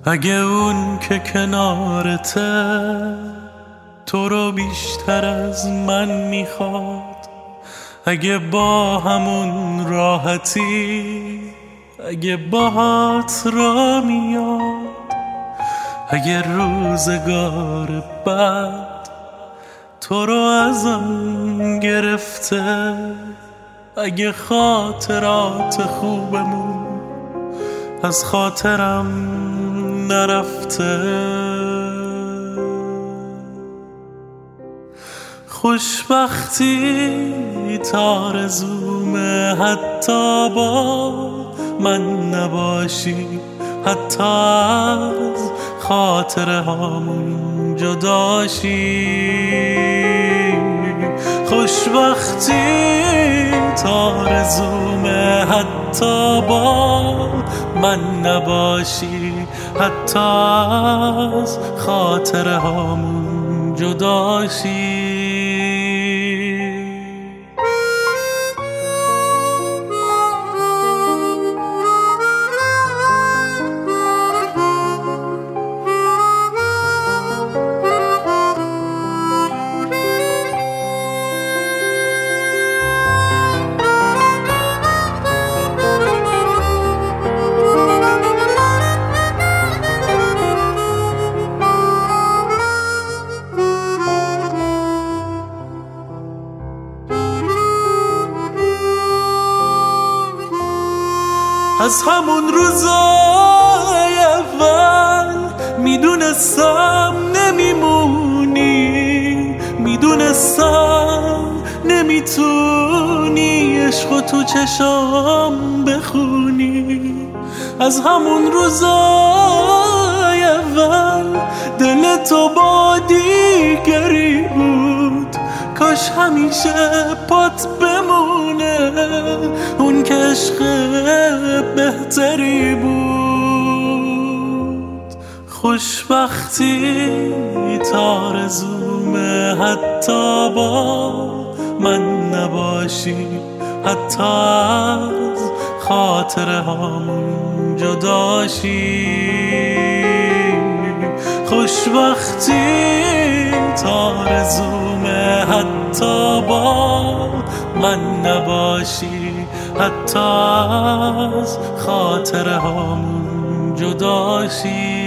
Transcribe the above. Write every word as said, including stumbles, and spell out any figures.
اگه اون که کنارته تو رو بیشتر از من میخواد، اگه با همون راحتی اگه باهات را میاد، اگه روزگار بعد تو رو ازم گرفته، اگه خاطرات خوبمون از خاطرم نرفته، خوشبختی تارزومه حتی با من نباشی، حتی از خاطره هامون جداشی، خوشبختی تارزومه حتی با من نباشی، حتی از خاطره هامون جداشی. از همون روزای اول میدونستم نمیمونی، میدونستم نمیتونی عشق تو چشام بخونی، از همون روزای اول دل تو با دیگری بود، کاش همیشه پات بمونه اون که عشق بهتری بود، خوشبختی تارزومه حتی با من نباشی، حتی از خاطره هامون جداشی، خوشبختی تارزومه حتی با من نباشی، حتی از خاطره هامون جداشی.